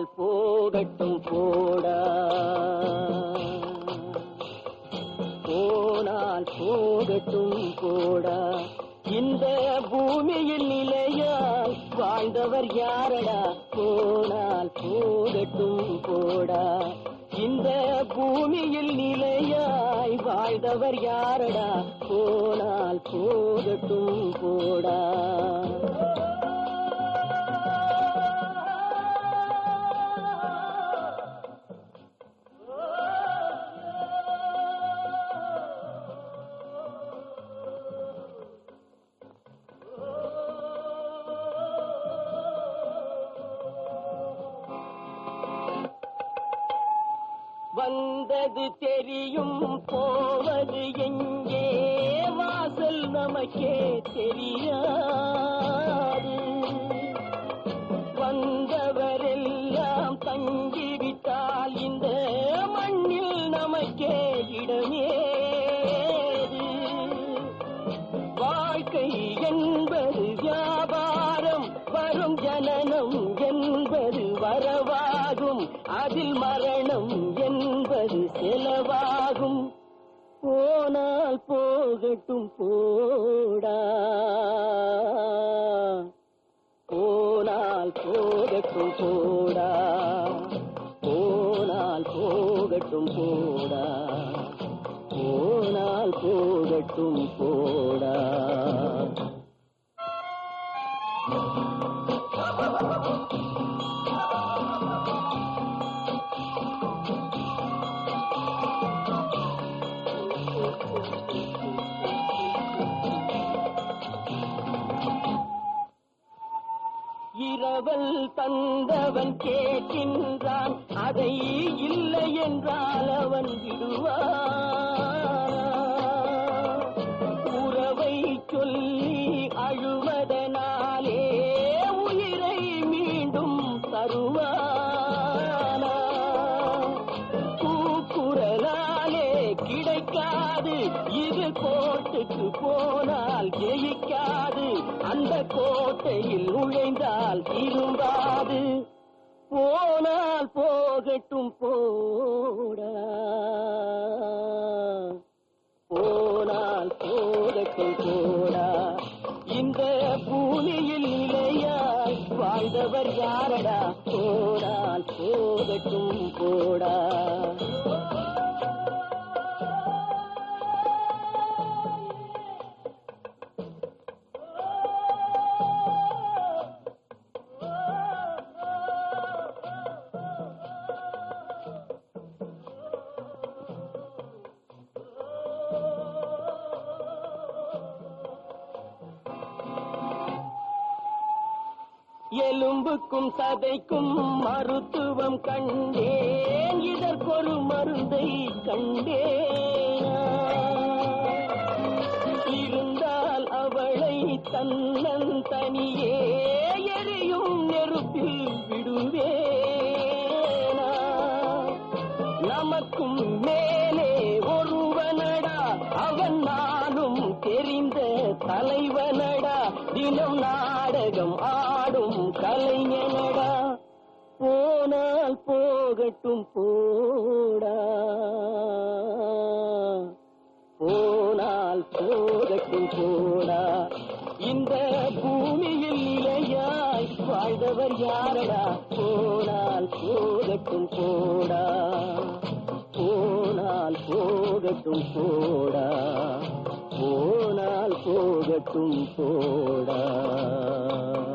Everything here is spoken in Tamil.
போனால் போகட்டும் போடா, போனால் போகட்டும் போடா. இந்த பூமியில் நிலையாய் வாழ்ந்தவர் யாரடா, போனால் போகட்டும் போடா. இந்த பூமியில் நிலையாய் வாழ்ந்தவர் யாரடா, போனால் போகட்டும் போடா. வந்தது தெரியும் போவது எங்கே, வாசல் நமக்கே தெரியாது. வந்தவரெல்லாம் தங்கிவிட்டால் இந்த மண்ணில் நமக்கே இடமேது. வாழ்க்கை என்பது வியாபாரம், வரும் ஜனனம் என்பது வரவாகும், அதில் மரணம் என்பது செலவாகும். போனால் போகட்டும் போடா, போனால் போகட்டும் போடா, போனால் போகட்டும் போடா, போனால் போகட்டும் போடா. இரவல் தந்தவன் கேட்கின்றான், அதை இல்லை என்றால் அவன் விடுவான். உறவை சொல்லி அழுவதனாலே உயிரை மீண்டும் தருவானா. கூக்குரலாலே கிடைக்காது, இது கோட்டுக்கு போனால் ஜெயிக்காது, அந்த கோட்டையில் நுழைந்தால் திரும்பாது. போனால் போகட்டும் போடா, போனால் போகட்டும் போடா. இந்த பூமியில் நிலையாய் வாழ்ந்தவர் யாரடா, போனால் போகட்டும் போடா. எலும்புக்கும் சதைக்கும் மருத்துவம் கண்டேன், இதற்கொரு மருந்தை கண்டேன். இருந்தால் அவளை தன்னந்தனியே எரியும் நெருப்பில் விடுவேனா. நமக்கும் மேலே ஒருவனடா, அவன் நானும் தெரிந்த தலைவனடா, தினம் நாடகம் ஆடும் கலைஞனடா. போனால் போகட்டும் போடா, போனால் போகட்டும் போடா. இந்த பூமியில் நிலையாய் வாழ்ந்தவர் யாரடா, போனால் போகட்டும் போடா, போனால் போகட்டும் போடா, போனால் போகட்டும் போடா.